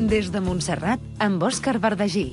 Des de Montserrat, amb Òscar Verdagí.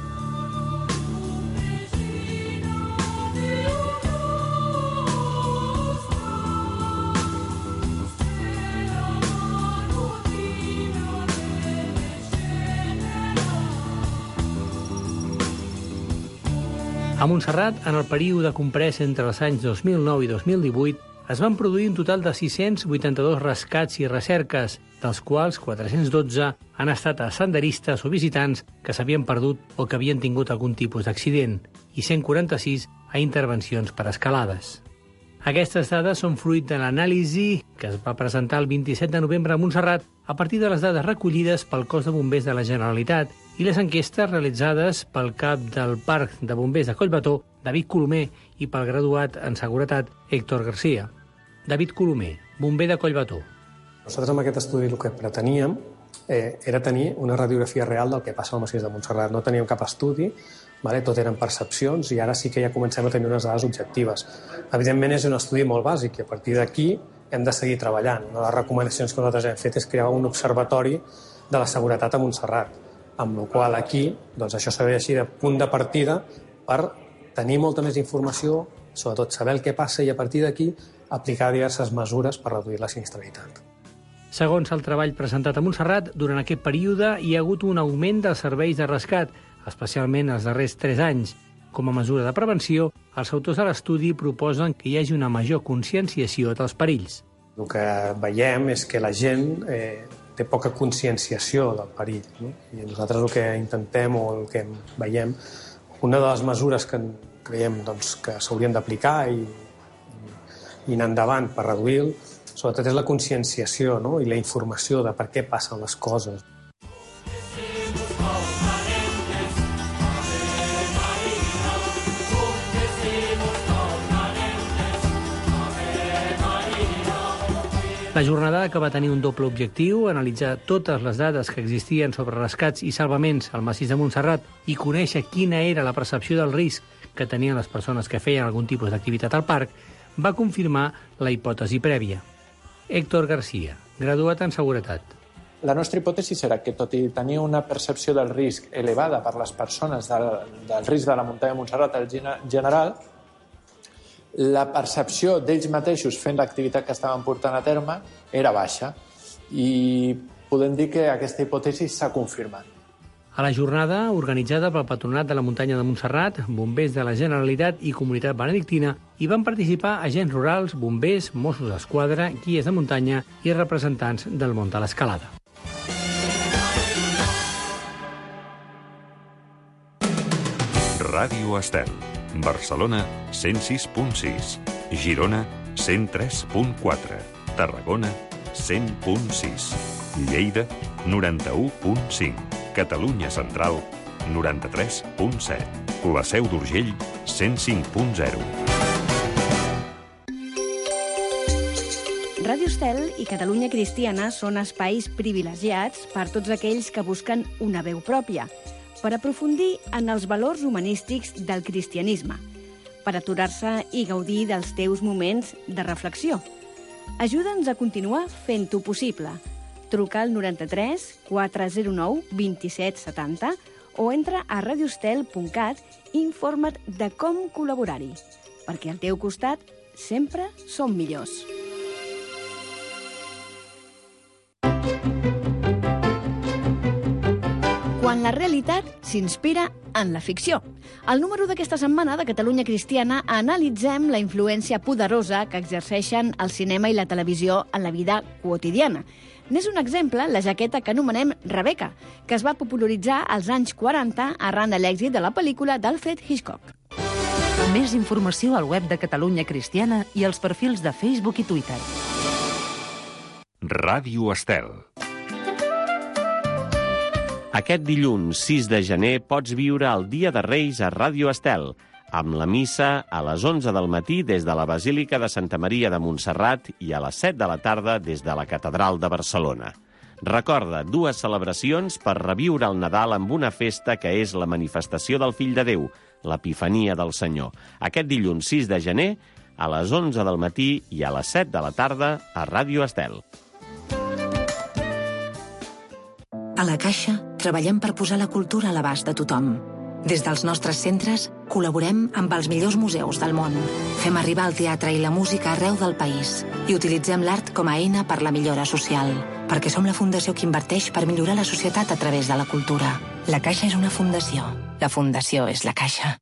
A Montserrat, en el període comprès entre els anys 2009 i 2018, es van produir un total de 682 rescats i recerques, dels quals 412 han estat a senderistes o visitants que s'havien perdut o que havien tingut algun tipus d'accident, i 146 a intervencions per escalades. Aquestes dades són fruit de l'anàlisi que es va presentar el 27 de novembre a Montserrat a partir de les dades recollides pel Cos de Bombers de la Generalitat i les enquestes realitzades pel cap del Parc de Bombers de Collbató, David Colomer, i pel graduat en seguretat, Héctor García. David Colomer, bomber de Collbató. Nosaltres amb aquest estudi el que preteníem era tenir una radiografia real del que passa al massís de Montserrat. No teníem cap estudi, tot eren percepcions, i ara sí que ja comencem a tenir unes dades objectives. Evidentment és un estudi molt bàsic i a partir d'aquí hem de seguir treballant. Una de les recomanacions que nosaltres hem fet és crear un observatori de la seguretat a Montserrat, amb la qual aquí això serveix així de punt de partida per tenir molta més informació, sobretot saber el que passa i a partir d'aquí aplicar diverses mesures per reduir la sinistralitat. Segons el treball presentat a Montserrat, durant aquest període hi ha hagut un augment dels serveis de rescat, especialment els darrers 3 anys. Com a mesura de prevenció, els autors de l'estudi proposen que hi hagi una major conscienciació dels perills. El que veiem és que la gent té poca conscienciació del perill, no? I nosaltres el que intentem o el que veiem, una de les mesures que creiem que s'haurien d'aplicar i anar endavant per reduir-lo, sobretot és la conscienciació, no? I la informació de per què passen les coses. La jornada que va tenir un doble objectiu, analitzar totes les dades que existien sobre rescats i salvaments al massís de Montserrat i conèixer quina era la percepció del risc que tenien les persones que feien algun tipus d'activitat al parc, va confirmar la hipòtesi prèvia. Héctor García, graduat en seguretat. La nostra hipòtesi serà que, tot i tenir una percepció del risc elevada per les persones del risc de la muntanya de Montserrat en general, la percepció d'ells mateixos fent l'activitat que estaven portant a terme era baixa i podem dir que aquesta hipòtesi s'ha confirmat. A la jornada, organitzada pel Patronat de la Muntanya de Montserrat, bombers de la Generalitat i Comunitat Benedictina, hi van participar agents rurals, bombers, Mossos d'Esquadra, guies de muntanya i representants del món de l'escalada. Ràdio Estel, Barcelona 106.6, Girona 103.4, Tarragona 100.6, Lleida 91.5, Catalunya Central 93.7, la Seu d'Urgell 105.0. Ràdio Estel i Catalunya Cristiana són espais privilegiats per tots aquells que busquen una veu pròpia, per aprofundir en els valors humanístics del cristianisme, per aturar-se i gaudir dels teus moments de reflexió. Ajuda'ns a continuar fent-ho possible. Truca al 93 409 27 70 o entra a radiostel.cat i informa't de com col·laborar-hi, perquè al teu costat sempre som millors. Quan la realitat s'inspira en la ficció. Al número d'aquesta setmana de Catalunya Cristiana analitzem la influència poderosa que exerceixen el cinema i la televisió en la vida quotidiana. N'és un exemple la jaqueta que anomenem Rebecca, que es va popularitzar als anys 40 arran de l'èxit de la pel·lícula d'Alfred Hitchcock. Més informació al web de Catalunya Cristiana i als perfils de Facebook i Twitter. Ràdio Estel. Aquest dilluns 6 de gener pots viure el Dia de Reis a Ràdio Estel, amb la missa a les 11 del matí des de la Basílica de Santa Maria de Montserrat i a les 7 de la tarda des de la Catedral de Barcelona. Recorda, 2 celebracions per reviure el Nadal amb una festa que és la manifestació del Fill de Déu, l'Epifania del Senyor. Aquest dilluns 6 de gener, a les 11 del matí i a les 7 de la tarda a Ràdio Estel. A la Caixa treballem per posar la cultura a l'abast de tothom. Des dels nostres centres col·laborem amb els millors museus del món. Fem arribar el teatre i la música arreu del país i utilitzem l'art com a eina per la millora social, perquè som la fundació que inverteix per millorar la societat a través de la cultura. La Caixa és una fundació. La fundació és la Caixa.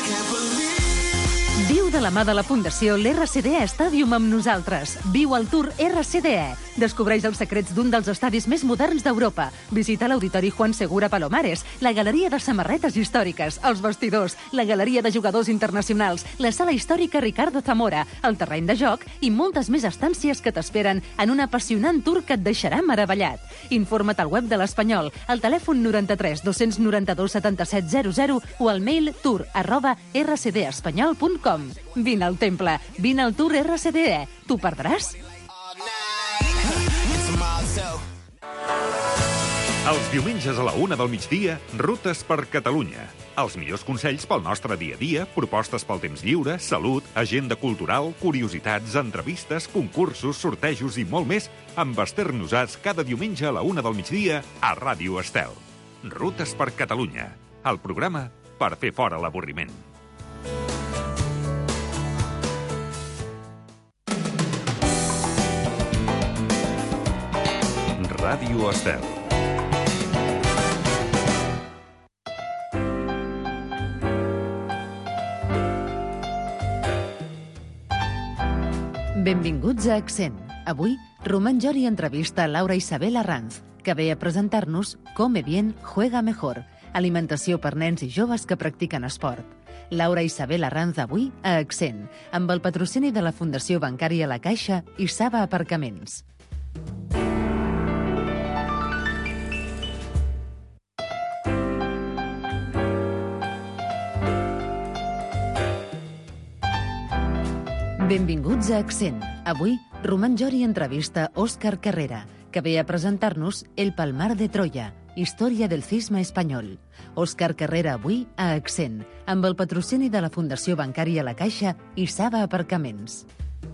Viu de la mà de la Fundació l'RCDE Stadium amb nosaltres. Viu el Tour RCDE. Descobreix els secrets d'un dels estadis més moderns d'Europa. Visita l'Auditori Juan Segura Palomares, la Galeria de Samarretes Històriques, els vestidors, la Galeria de Jugadors Internacionals, la Sala Històrica Ricardo Zamora, el terreny de joc i moltes més estàncies que t'esperen en un apassionant tour que et deixarà meravellat. Informa't al web de l'Espanyol, al telèfon 93 292 77 00 o al mail tour@rcdespanyol.com. Vine al temple, vine al Tour RCDE. T'ho perdràs? Els diumenges a la 1 del migdia, Rutes per Catalunya. Els millors consells pel nostre dia a dia, propostes pel temps lliure, salut, agenda cultural, curiositats, entrevistes, concursos, sortejos i molt més amb Esther Nosats cada diumenge a la 1 del migdia a Ràdio Estel. Rutes per Catalunya, el programa per fer fora l'avorriment. Ràdio Estel. Benvinguts a Accent. Avui, Román Llori entrevista a Laura Isabel Arranz, que ve a presentar-nos Come bien, juega mejor, alimentació per nens i joves que practiquen esport. Laura Isabel Arranz avui a Accent, amb el patrocini de la Fundació Bancària La Caixa i Saba Aparcaments. Benvinguts a Accent. Avui, Román Llori entrevista Òscar Carrera, que ve a presentar-nos El Palmar de Troya, història del cisma espanyol. Òscar Carrera avui a Accent, amb el patrocini de la Fundació Bancària La Caixa i Saba Aparcaments.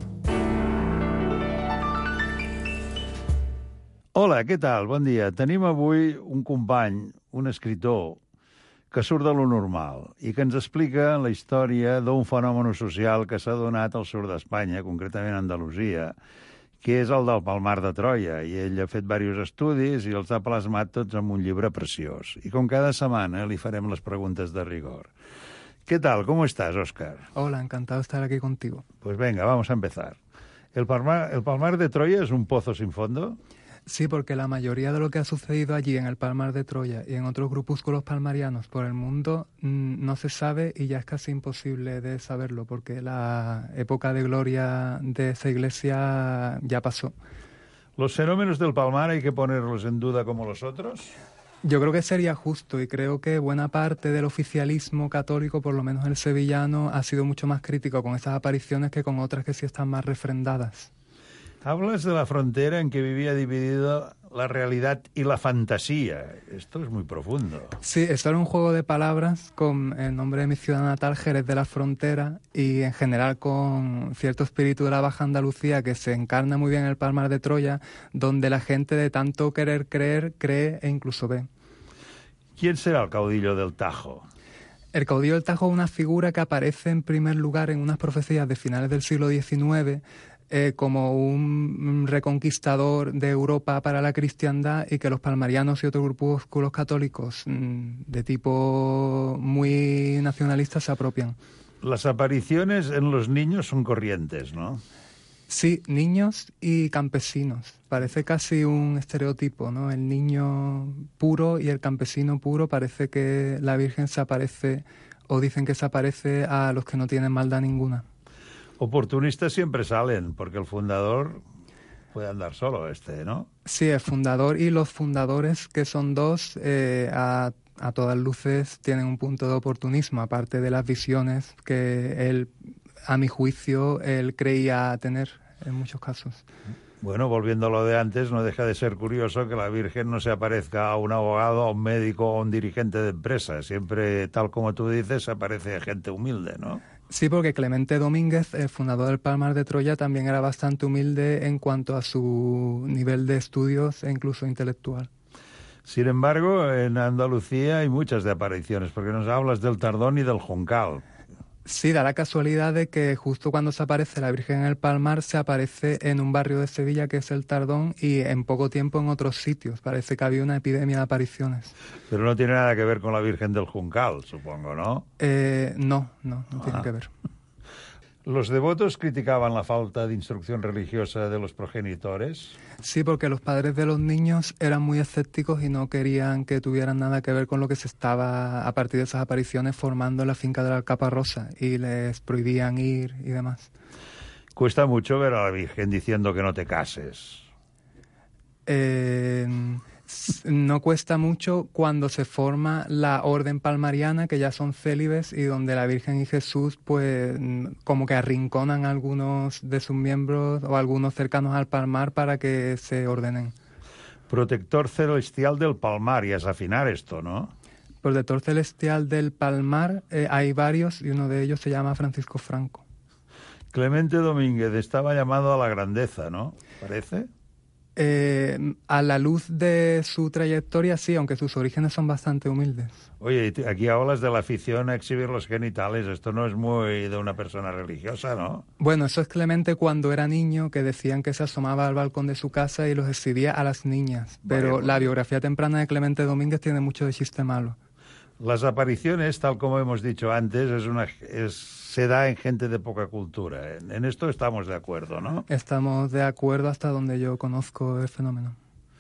Hola, què tal? Bon dia. Tenim avui un company, un escritor, que surt de lo normal i que ens explica la història d'un fenomen social que s'ha donat al sud d'Espanya, concretament a Andalusia, que és el del Palmar de Troia. I ell ha fet diversos estudis i els ha plasmat tots en un llibre preciós. I com cada setmana li farem les preguntes de rigor. ¿Qué tal? ¿Cómo estás, Óscar? Hola, encantado de estar aquí contigo. Pues venga, vamos a empezar. ¿El Palmar de Troya es un pozo sin fondo? Sí, porque la mayoría de lo que ha sucedido allí en el Palmar de Troya y en otros grupúsculos palmarianos por el mundo no se sabe y ya es casi imposible de saberlo porque la época de gloria de esa iglesia ya pasó. ¿Los fenómenos del Palmar hay que ponerlos en duda como los otros? Yo creo que sería justo y creo que buena parte del oficialismo católico, por lo menos el sevillano, ha sido mucho más crítico con esas apariciones que con otras que sí están más refrendadas. Hablas de la frontera en que vivía dividido la realidad y la fantasía. Esto es muy profundo. Sí, esto era un juego de palabras con el nombre de mi ciudad natal, Jerez de la Frontera, y en general con cierto espíritu de la Baja Andalucía que se encarna muy bien en el Palmar de Troya, donde la gente de tanto querer creer, cree e incluso ve. ¿Quién será el caudillo del Tajo? El caudillo del Tajo es una figura que aparece en primer lugar en unas profecías de finales del siglo XIX, como un reconquistador de Europa para la cristiandad y que los palmarianos y otros grupúsculos católicos de tipo muy nacionalista se apropian. Las apariciones en los niños son corrientes, ¿no? Sí, niños y campesinos. Parece casi un estereotipo, ¿no? El niño puro y el campesino puro, parece que la Virgen se aparece, o dicen que se aparece a los que no tienen maldad ninguna. Oportunistas siempre salen, porque el fundador puede andar solo, ¿no? Sí, el fundador y los fundadores, que son dos, a todas luces tienen un punto de oportunismo, aparte de las visiones que él, a mi juicio, él creía tener en muchos casos. Bueno, volviendo a lo de antes, no deja de ser curioso que la Virgen no se aparezca a un abogado, a un médico o a un dirigente de empresa. Siempre, tal como tú dices, aparece gente humilde, ¿no? Sí, porque Clemente Domínguez, el fundador del Palmar de Troya, también era bastante humilde en cuanto a su nivel de estudios e incluso intelectual. Sin embargo, en Andalucía hay muchas de apariciones, porque nos hablas del Tardón y del Juncal. Sí, da la casualidad de que justo cuando se aparece la Virgen en el Palmar, se aparece en un barrio de Sevilla que es el Tardón y en poco tiempo en otros sitios. Parece que había una epidemia de apariciones. Pero no tiene nada que ver con la Virgen del Juncal, supongo, ¿no? No tiene que ver. ¿Los devotos criticaban la falta de instrucción religiosa de los progenitores? Sí, porque los padres de los niños eran muy escépticos y no querían que tuvieran nada que ver con lo que se estaba, a partir de esas apariciones, formando en la finca de la Alcaparrosa, y les prohibían ir y demás. Cuesta mucho ver a la Virgen diciendo que no te cases. No cuesta mucho cuando se forma la orden palmariana, que ya son célibes y donde la Virgen y Jesús pues como que arrinconan a algunos de sus miembros o algunos cercanos al Palmar para que se ordenen. Protector celestial del Palmar, y es afinar esto, ¿no? Protector celestial del Palmar hay varios y uno de ellos se llama Francisco Franco. Clemente Domínguez estaba llamado a la grandeza, ¿no? ¿Parece? A la luz de su trayectoria, sí, aunque sus orígenes son bastante humildes. Oye, aquí hablas de la afición a exhibir los genitales. Esto no es muy de una persona religiosa, ¿no? Bueno, eso es Clemente cuando era niño, que decían que se asomaba al balcón de su casa y los exhibía a las niñas. Pero la biografía temprana de Clemente Domínguez tiene mucho de chiste malo. Las apariciones, tal como hemos dicho antes, se da en gente de poca cultura. En esto estamos de acuerdo, ¿no? Estamos de acuerdo hasta donde yo conozco el fenómeno.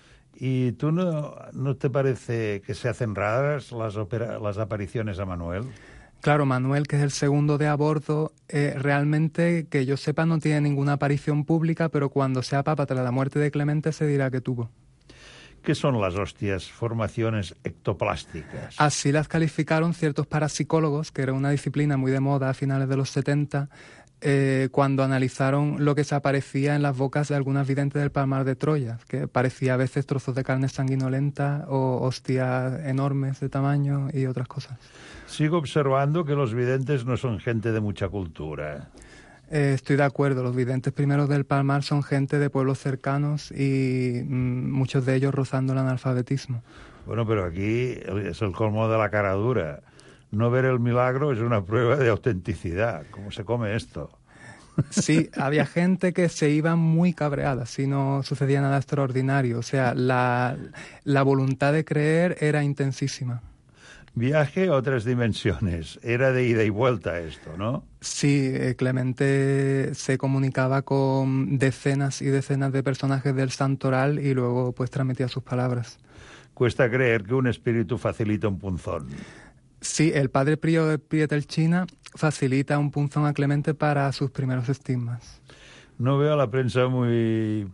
¿Y tú no te parece que se hacen raras las apariciones a Manuel? Claro, Manuel, que es el segundo de a bordo, realmente, que yo sepa, no tiene ninguna aparición pública, pero cuando sea papa tras la muerte de Clemente se dirá que tuvo. ¿Qué son las hostias? Formaciones ectoplásticas. Así las calificaron ciertos parapsicólogos, que era una disciplina muy de moda a finales de los 70, cuando analizaron lo que se aparecía en las bocas de algunas videntes del Palmar de Troya, que parecía a veces trozos de carne sanguinolenta o hostias enormes de tamaño y otras cosas. Sigo observando que los videntes no son gente de mucha cultura. Estoy de acuerdo, los videntes primeros del Palmar son gente de pueblos cercanos y muchos de ellos rozando el analfabetismo. Bueno, pero aquí es el colmo de la cara dura. No ver el milagro es una prueba de autenticidad. ¿Cómo se come esto? Sí, había gente que se iba muy cabreada si no sucedía nada extraordinario. O sea, la voluntad de creer era intensísima. Viaje a otras dimensiones. Era de ida y vuelta esto, ¿no? Sí, Clemente se comunicaba con decenas y decenas de personajes del santoral y luego pues transmitía sus palabras. Cuesta creer que un espíritu facilita un punzón. Sí, el padre Pío de Pietrelcina facilita un punzón a Clemente para sus primeros estigmas. No veo a la prensa muy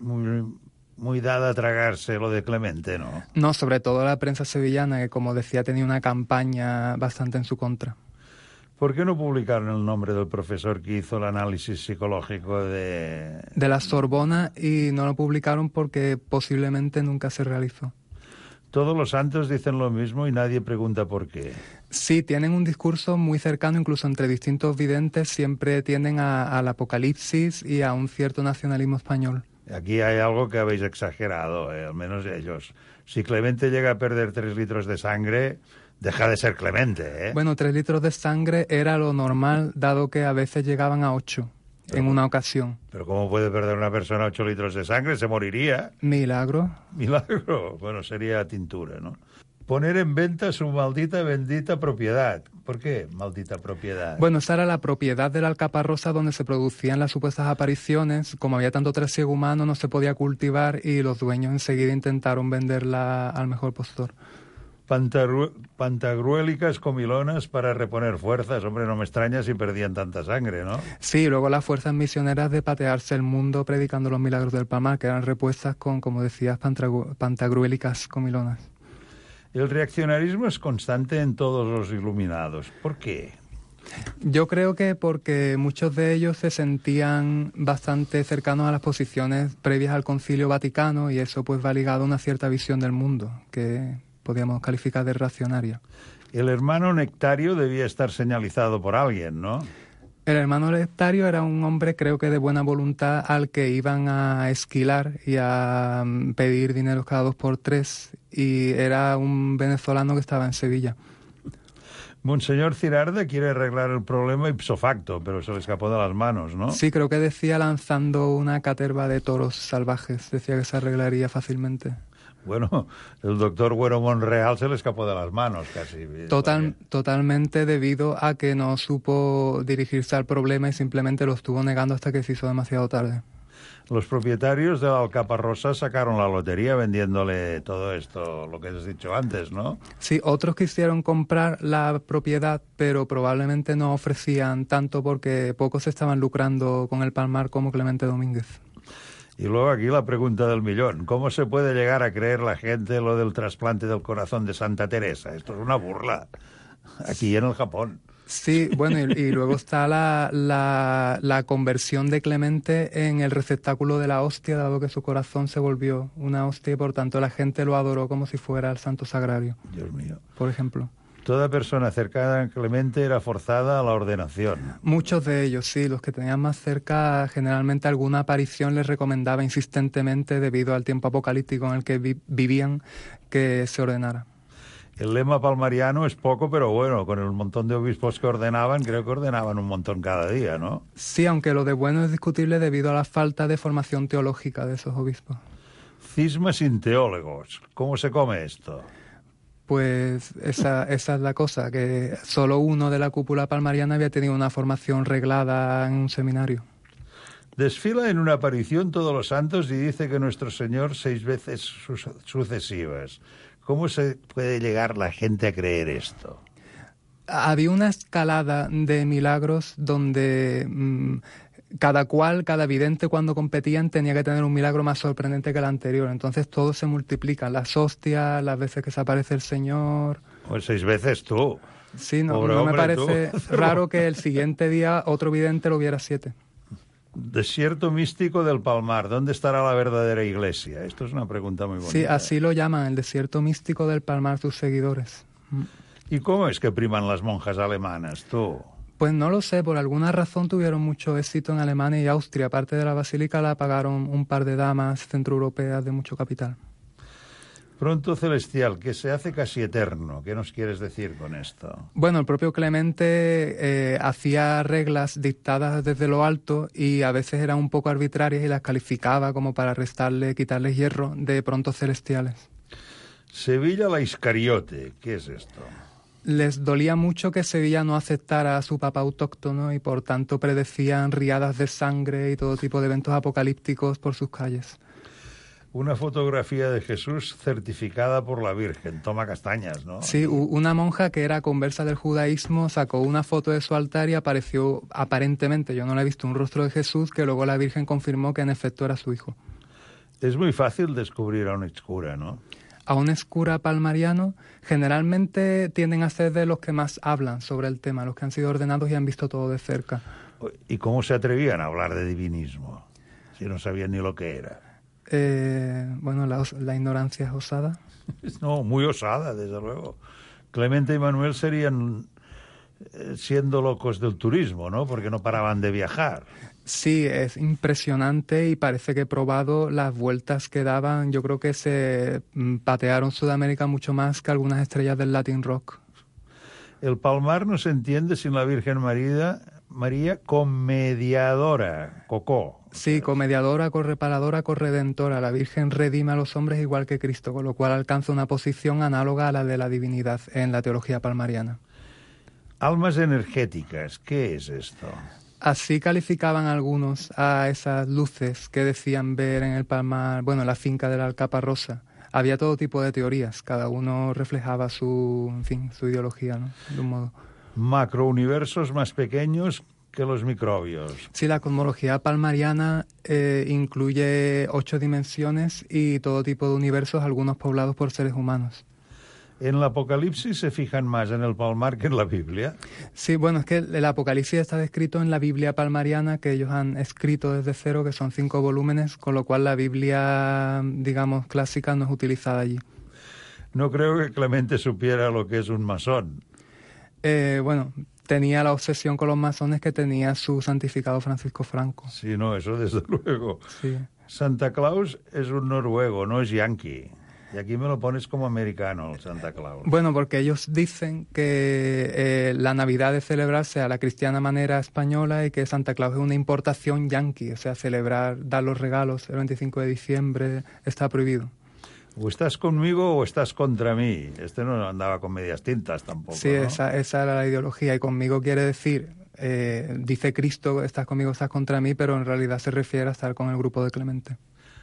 dada a tragarse lo de Clemente, ¿no? No, sobre todo la prensa sevillana, que como decía tenía una campaña bastante en su contra. ¿Por qué no publicaron el nombre del profesor que hizo el análisis psicológico de la Sorbona, y no lo publicaron porque posiblemente nunca se realizó? Todos los santos dicen lo mismo y nadie pregunta por qué. Sí, tienen un discurso muy cercano, incluso entre distintos videntes, siempre tienden al apocalipsis y a un cierto nacionalismo español. Aquí hay algo que habéis exagerado, al menos ellos. Si Clemente llega a perder 3 litros de sangre, deja de ser Clemente, ¿eh? Bueno, 3 litros de sangre era lo normal, dado que a veces llegaban a 8 en una ocasión. ¿Pero cómo puede perder una persona 8 litros de sangre? Se moriría. Milagro. Milagro. Bueno, sería tintura, ¿no? Poner en venta su bendita propiedad. ¿Por qué maldita propiedad? Bueno, esa era la propiedad de la Alcaparrosa donde se producían las supuestas apariciones. Como había tanto trasiego humano, no se podía cultivar y los dueños enseguida intentaron venderla al mejor postor. Pantagruélicas comilonas para reponer fuerzas. Hombre, no me extraña si perdían tanta sangre, ¿no? Sí, luego las fuerzas misioneras de patearse el mundo predicando los milagros del Palmar, que eran repuestas con, como decías, pantagruélicas comilonas. El reaccionarismo es constante en todos los iluminados. ¿Por qué? Yo creo que porque muchos de ellos se sentían bastante cercanos a las posiciones previas al Concilio Vaticano y eso pues va ligado a una cierta visión del mundo que podríamos calificar de reaccionaria. El hermano Nectario debía estar señalizado por alguien, ¿no? El hermano Nectario era un hombre, creo que de buena voluntad, al que iban a esquilar y a pedir dinero cada 2 por 3 y era un venezolano que estaba en Sevilla. Monseñor Cirarda quiere arreglar el problema ipso facto, pero se le escapó de las manos, ¿no? Sí, creo que decía lanzando una caterva de toros salvajes. Decía que se arreglaría fácilmente. Bueno, el doctor Güero Monreal se le escapó de las manos casi. Totalmente debido a que no supo dirigirse al problema y simplemente lo estuvo negando hasta que se hizo demasiado tarde. Los propietarios de la Alcaparrosa sacaron la lotería vendiéndole todo esto, lo que has dicho antes, ¿no? Sí, otros quisieron comprar la propiedad, pero probablemente no ofrecían tanto porque pocos estaban lucrando con el Palmar como Clemente Domínguez. Y luego aquí la pregunta del millón. ¿Cómo se puede llegar a creer la gente lo del trasplante del corazón de Santa Teresa? Esto es una burla. Aquí en el Japón. Sí, bueno, y luego está la conversión de Clemente en el receptáculo de la hostia, dado que su corazón se volvió una hostia y por tanto la gente lo adoró como si fuera el santo sagrario. Dios mío. Por ejemplo. Toda persona cercana a Clemente era forzada a la ordenación. Muchos de ellos, sí. Los que tenían más cerca, generalmente alguna aparición les recomendaba insistentemente, debido al tiempo apocalíptico en el que vivían, que se ordenara. El lema palmariano es poco, pero bueno, con el montón de obispos que ordenaban, creo que ordenaban un montón cada día, ¿no? Sí, aunque lo de bueno es discutible debido a la falta de formación teológica de esos obispos. Cisma sin teólogos. ¿Cómo se come esto? Pues esa es la cosa, que solo uno de la cúpula palmariana había tenido una formación reglada en un seminario. Desfila en una aparición todos los santos y dice que nuestro Señor 6 veces sucesivas. ¿Cómo se puede llegar la gente a creer esto? Había una escalada de milagros donde cada vidente cuando competían tenía que tener un milagro más sorprendente que el anterior. Entonces todo se multiplica, las hostias, las veces que se aparece el Señor. Pues 6 veces tú. Sí, no me parece raro que el siguiente día otro vidente lo viera 7. Desierto místico del Palmar. ¿Dónde estará la verdadera iglesia? Esto es una pregunta muy bonita. Sí, así lo llaman, el desierto místico del Palmar, sus seguidores. ¿Y cómo es que priman las monjas alemanas, tú? Pues no lo sé, por alguna razón tuvieron mucho éxito en Alemania y Austria. Aparte de la basílica la pagaron un par de damas centroeuropeas de mucho capital. Pronto celestial, que se hace casi eterno. ¿Qué nos quieres decir con esto? Bueno, el propio Clemente hacía reglas dictadas desde lo alto y a veces eran un poco arbitrarias y las calificaba como para quitarles hierro de pronto celestiales. Sevilla la Iscariote, ¿qué es esto? Les dolía mucho que Sevilla no aceptara a su papa autóctono y por tanto predecían riadas de sangre y todo tipo de eventos apocalípticos por sus calles. Una fotografía de Jesús certificada por la Virgen. Toma castañas, ¿no? Sí, una monja que era conversa del judaísmo sacó una foto de su altar y apareció aparentemente, yo no le he visto, un rostro de Jesús que luego la Virgen confirmó que en efecto era su hijo. Es muy fácil descubrir a un excura, ¿no? A un excura palmariano generalmente tienden a ser de los que más hablan sobre el tema, los que han sido ordenados y han visto todo de cerca. ¿Y cómo se atrevían a hablar de divinismo si no sabían ni lo que era? Bueno, la ignorancia es osada. No, muy osada, desde luego. Clemente y Manuel serían siendo locos del turismo, ¿no? Porque no paraban de viajar. Sí, es impresionante y parece que he probado las vueltas que daban. Yo creo que se patearon Sudamérica mucho más que algunas estrellas del Latin Rock. El Palmar no se entiende sin la Virgen María comediadora, Cocó. Sí, comediadora, correparadora, corredentora. La Virgen redime a los hombres igual que Cristo, con lo cual alcanza una posición análoga a la de la divinidad en la teología palmariana. Almas energéticas, ¿qué es esto? Así calificaban algunos a esas luces que decían ver en el Palmar, bueno, en la finca de la Alcaparrosa. Había todo tipo de teorías, cada uno reflejaba su ideología, ¿no? De un modo. Macrouniversos más pequeños que los microbios. Sí, la cosmología palmariana incluye 8 dimensiones y todo tipo de universos, algunos poblados por seres humanos. ¿En el Apocalipsis se fijan más en el Palmar que en la Biblia? Sí, bueno, es que el Apocalipsis está descrito en la Biblia palmariana que ellos han escrito desde cero, que son 5 volúmenes, con lo cual la Biblia, digamos, clásica no es utilizada allí. No creo que Clemente supiera lo que es un masón. Bueno, tenía la obsesión con los masones que tenía su santificado Francisco Franco. Sí, no, eso desde luego. Sí. Santa Claus es un noruego, no es yanqui. Y aquí me lo pones como americano, el Santa Claus. Bueno, porque ellos dicen que la Navidad debe celebrarse a la cristiana manera española y que Santa Claus es una importación yanqui, o sea, dar los regalos el 25 de diciembre está prohibido. O estás conmigo o estás contra mí. Este no andaba con medias tintas tampoco, sí, ¿no? Esa era la ideología, y conmigo quiere decir, dice Cristo, estás conmigo, estás contra mí, pero en realidad se refiere a estar con el grupo de Clemente.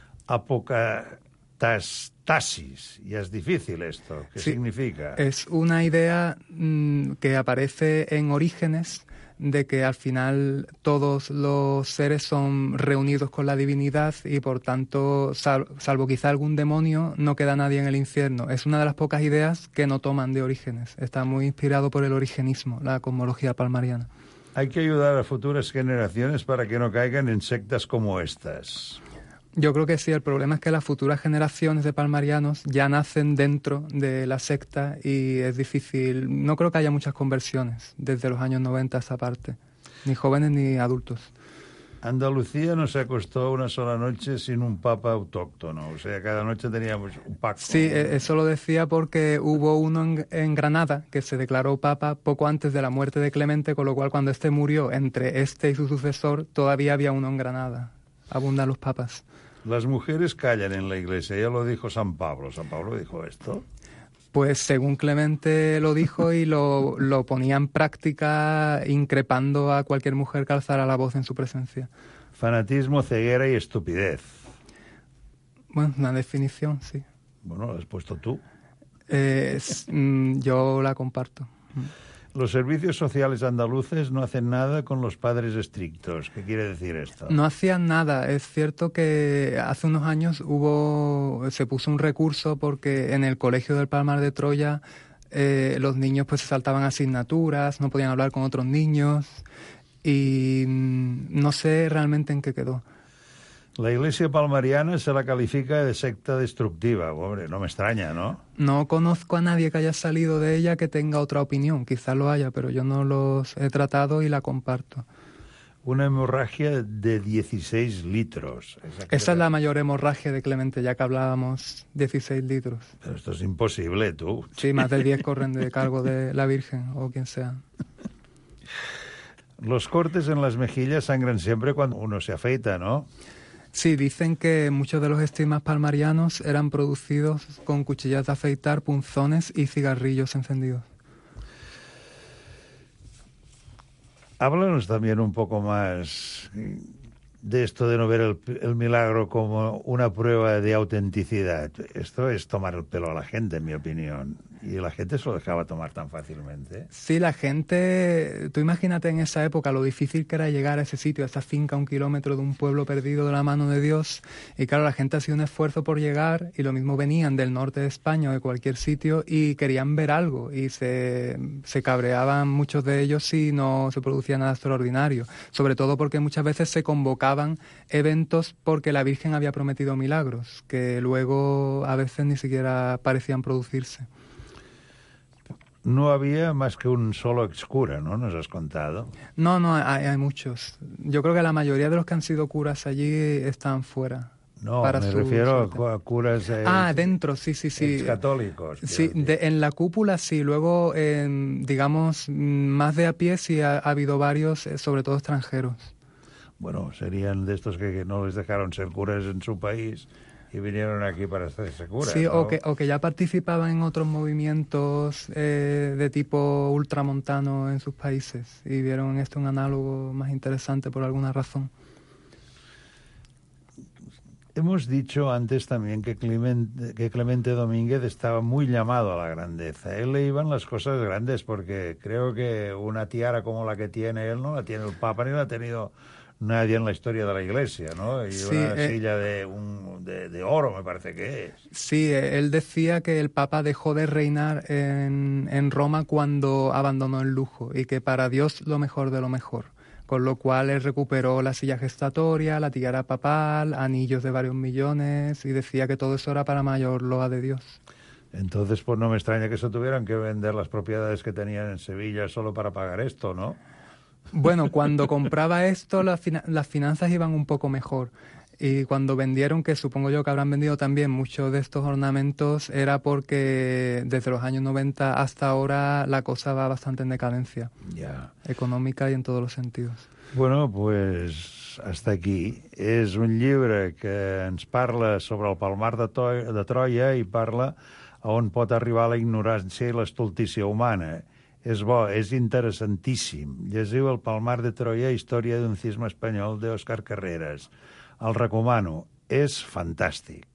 Apocatastasis, y es difícil esto. ¿Qué significa? Es una idea que aparece en Orígenes, de que al final todos los seres son reunidos con la divinidad y por tanto, salvo quizá algún demonio, no queda nadie en el infierno. Es una de las pocas ideas que no toman de Orígenes. Está muy inspirado por el origenismo, la cosmología palmariana. Hay que ayudar a futuras generaciones para que no caigan en sectas como estas. Yo creo que sí, el problema es que las futuras generaciones de palmarianos ya nacen dentro de la secta y es difícil, no creo que haya muchas conversiones desde los años 90 a esta parte, ni jóvenes ni adultos. Andalucía no se acostó una sola noche sin un papa autóctono, o sea, cada noche teníamos un pacto. Sí, eso lo decía porque hubo uno en Granada que se declaró papa poco antes de la muerte de Clemente, con lo cual cuando este murió, entre este y su sucesor, todavía había uno en Granada. Abundan los papas. Las mujeres callan en la iglesia, ya lo dijo San Pablo. ¿San Pablo dijo esto? Pues según Clemente lo dijo y lo ponía en práctica increpando a cualquier mujer que alzara la voz en su presencia. Fanatismo, ceguera y estupidez. Bueno, una definición, sí. Bueno, ¿lo has puesto tú? Yo la comparto. Los servicios sociales andaluces no hacen nada con los padres estrictos. ¿Qué quiere decir esto? No hacían nada. Es cierto que hace unos años se puso un recurso porque en el colegio del Palmar de Troya los niños pues se saltaban asignaturas, no podían hablar con otros niños y no sé realmente en qué quedó. La iglesia palmariana se la califica de secta destructiva. Hombre, no me extraña, ¿no? No conozco a nadie que haya salido de ella que tenga otra opinión. Quizás lo haya, pero yo no los he tratado y la comparto. Una hemorragia de 16 litros. Esa es la mayor hemorragia de Clemente, ya que hablábamos, 16 litros. Pero esto es imposible, tú. Sí, más del 10 corren de cargo de la Virgen o quien sea. Los cortes en las mejillas sangran siempre cuando uno se afeita, ¿no? Sí, dicen que muchos de los estigmas palmarianos eran producidos con cuchillas de afeitar, punzones y cigarrillos encendidos. Háblanos también un poco más de esto de no ver el milagro como una prueba de autenticidad. Esto es tomar el pelo a la gente, en mi opinión. Y la gente se lo dejaba tomar tan fácilmente. Sí, la gente... Tú imagínate en esa época lo difícil que era llegar a ese sitio, a esa finca, 1 kilómetro de un pueblo perdido de la mano de Dios. Y claro, la gente hacía un esfuerzo por llegar y lo mismo venían del norte de España o de cualquier sitio y querían ver algo. Y se cabreaban muchos de ellos si no se producía nada extraordinario. Sobre todo porque muchas veces se convocaban eventos porque la Virgen había prometido milagros, que luego a veces ni siquiera parecían producirse. No había más que un solo excura, ¿no? ¿Nos has contado? No, hay muchos. Yo creo que la mayoría de los que han sido curas allí están fuera. No, me refiero a curas... dentro, sí. Católicos. Sí, en la cúpula sí. Luego, digamos, más de a pie sí ha habido varios, sobre todo extranjeros. Bueno, serían de estos que no les dejaron ser curas en su país y vinieron aquí para hacerse curas. Sí, ¿no? o que ya participaban en otros movimientos de tipo ultramontano en sus países y vieron en esto un análogo más interesante por alguna razón. Hemos dicho antes también que Clemente Domínguez estaba muy llamado a la grandeza. Él le iban las cosas grandes porque creo que una tiara como la que tiene él no la tiene el Papa ni la ha tenido nadie en la historia de la Iglesia, ¿no? Y sí, una silla de oro, me parece que es. Sí, él decía que el Papa dejó de reinar en Roma cuando abandonó el lujo y que para Dios lo mejor de lo mejor. Con lo cual él recuperó la silla gestatoria, la tiara papal, anillos de varios millones y decía que todo eso era para mayor loa de Dios. Entonces, pues no me extraña que se tuvieran que vender las propiedades que tenían en Sevilla solo para pagar esto, ¿no? Bueno, cuando compraba esto las finanzas iban un poco mejor Y cuando vendieron, que supongo yo que habrán vendido también muchos de estos ornamentos, era porque desde los años 90 hasta ahora la cosa va bastante en decadencia, econòmica i en tots els sentidos. Bueno, pues hasta aquí. És un llibre que ens parla sobre el Palmar de Troia i parla on pot arribar la ignorància i l'estultícia humana. És bo, és interessantíssim. Llegiu el Palmar de Troia, història d'un cisma espanyol d'Òscar Carreras. El recomano, és fantàstic.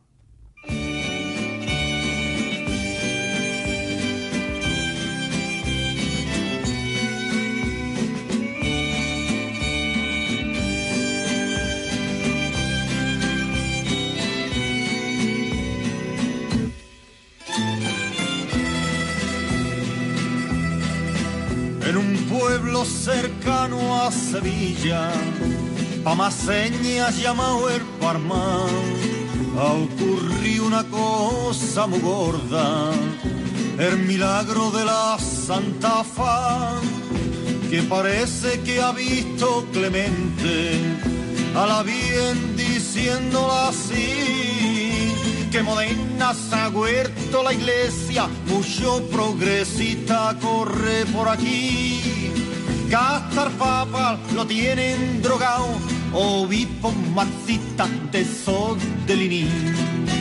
En un pueblo cercano a Sevilla, Pamaseñas llamado el Palmar, ocurrió una cosa muy gorda, el milagro de la Santa Fa, que parece que ha visto Clemente a la bien diciéndola así, que moderna se ha huerto la iglesia, mucho progresista corre por aquí. Que hasta el Papa lo tienen drogado, obispos marxistas de esos de Lenin.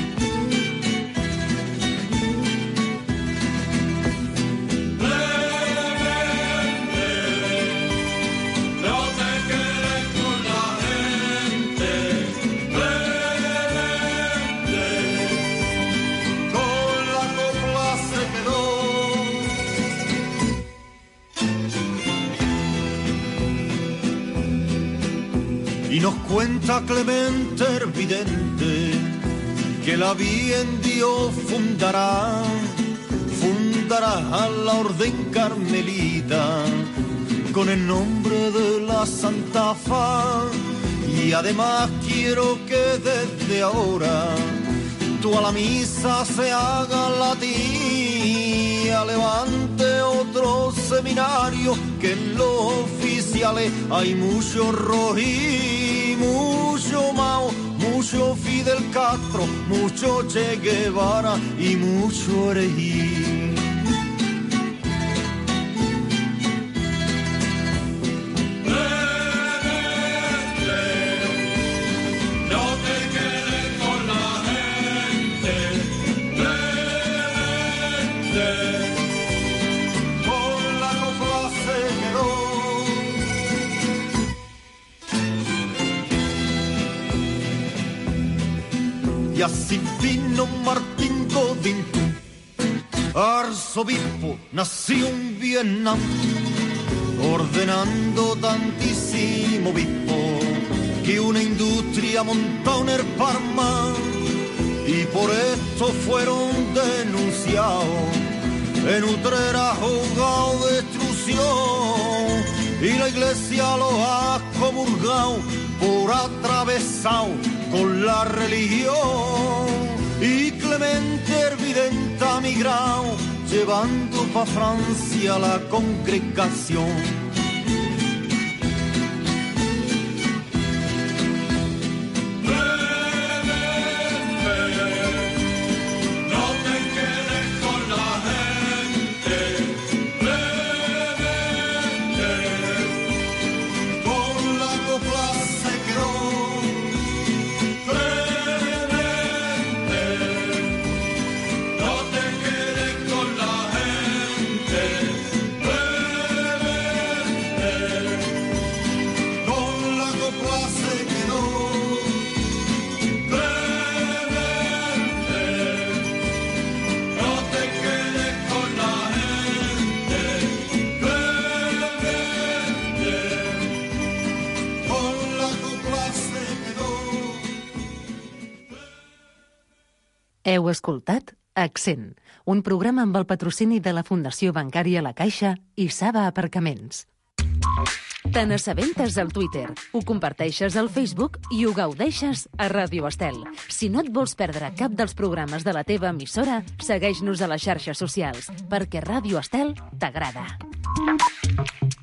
Y nos cuenta Clemente el vidente que la bien Dios fundará a la orden carmelita con el nombre de la Santa Fa. Y además quiero que desde ahora tú a la misa se haga latía, levante otro seminario, que en los oficiales hay mucho Rojí, mucho Mao, mucho Fidel Castro, mucho Che Guevara y mucho herejí. Y así vino Martín Godín, arzobispo, nació en Vietnam, ordenando tantísimo obispo que una industria montó en el Palmar, y por esto fueron denunciados en Utrera, juzgado de destrucción, y la iglesia los ha comulgado por atravesado con la religión. Y Clemente el vidente ha migrado, llevando pa' Francia la congregación. Heu escoltat Accent, un programa amb el patrocini de la Fundació Bancària La Caixa i Saba Aparcaments. Te n'assabentes al Twitter, ho comparteixes al Facebook i ho gaudeixes a Ràdio Estel. Si no et vols perdre cap dels programes de la teva emissora, segueix-nos a les xarxes socials, perquè Ràdio Estel t'agrada.